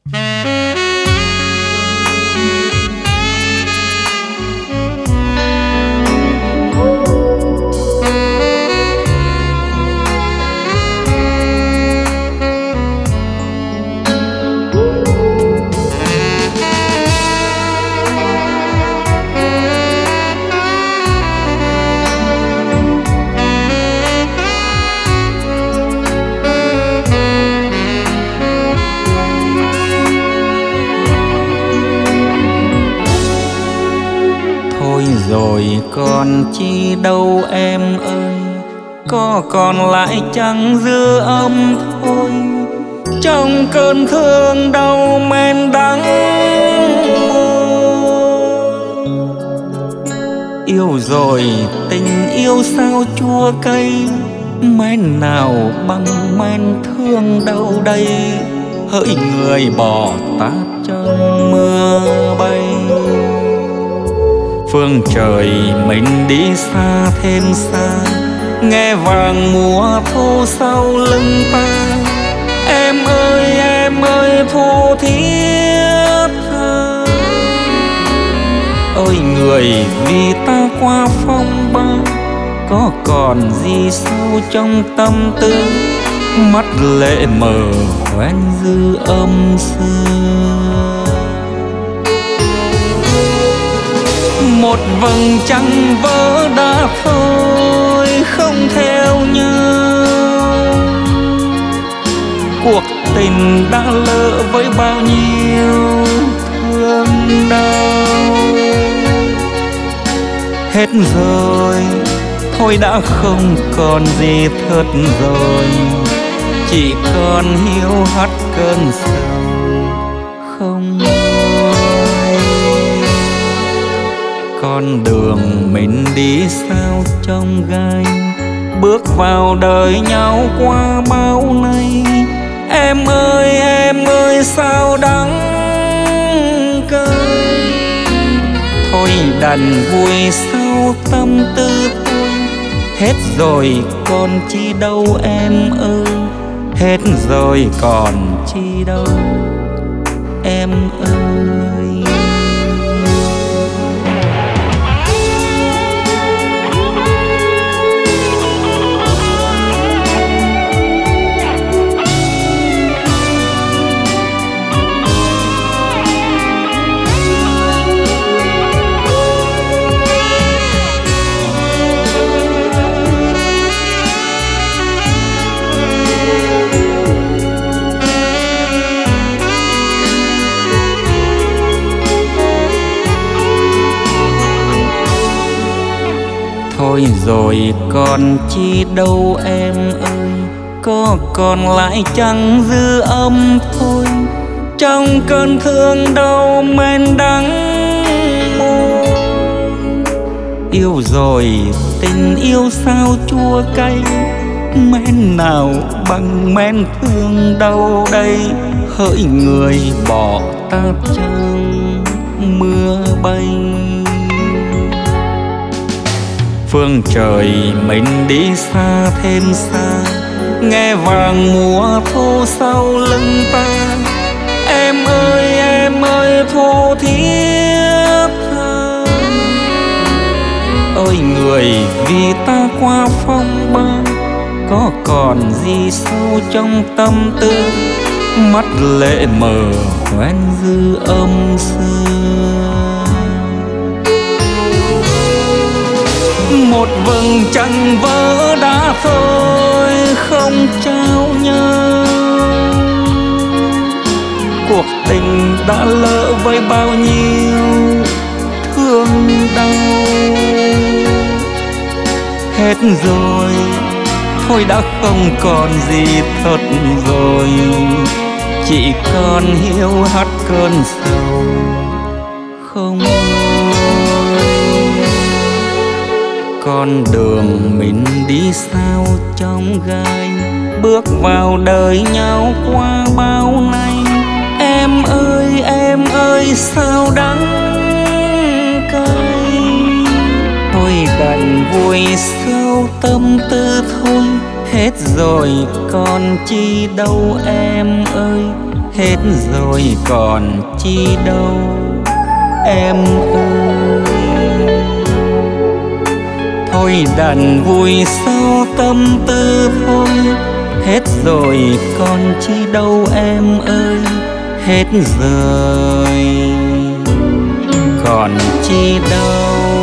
Rồi còn chi đâu em ơi, có còn lại chẳng dư âm thôi. Trong cơn thương đau men đắng, yêu rồi tình yêu sao chua cay. Men nào bằng men thương đâu đây, hỡi người bỏ tát trong mưa bay. Phương trời mình đi xa thêm xa, nghe vàng mùa thu sau lưng ta. Em ơi thu thiết tha, ơi người vì ta qua phong ba. Có còn gì sâu trong tâm tư, mắt lệ mờ hoen dư âm xưa. Một vầng trăng vỡ đã thôi không theo nhau, cuộc tình đã lỡ với bao nhiêu thương đau. Hết rồi thôi đã không còn gì thật rồi, chỉ còn hiu hắt cơn sầu không. Con đường mình đi sao trong gai, bước vào đời nhau qua bao nay. Em ơi sao đắng cay. Thôi đành vui sau tâm tư thôi. Hết rồi còn chi đâu em ơi, hết rồi còn chi đâu em ơi. Thôi rồi còn chi đâu em ơi, có còn lại chẳng dư âm thôi. Trong cơn thương đau men đắng môi, yêu rồi tình yêu sao chua cay. Men nào bằng men thương đâu đây, hỡi người bỏ tát trong mưa bay. Phương trời mình đi xa thêm xa, nghe vàng mùa thu sau lưng ta. Em ơi thu thiết tha, ơi người vì ta qua phong ba. Có còn gì sâu trong tâm tư, mắt lệ mờ hoen dư âm xưa. Một vầng trăng vỡ đã thôi không trao nhau, cuộc tình đã lỡ với bao nhiêu thương đau. Hết rồi thôi đã không còn gì thật rồi, chỉ còn hiu hắt cơn sầu không. Con đường mình đi sao trong gai, bước vào đời nhau qua bao nay. Em ơi sao đắng cay. Thôi đành vui sau tâm tư thôi. Hết rồi còn chi đâu em ơi, hết rồi còn chi đâu em ơi. Thôi đành vui sao tâm tư thôi, hết rồi còn chi đâu em ơi, hết rồi còn chi đâu.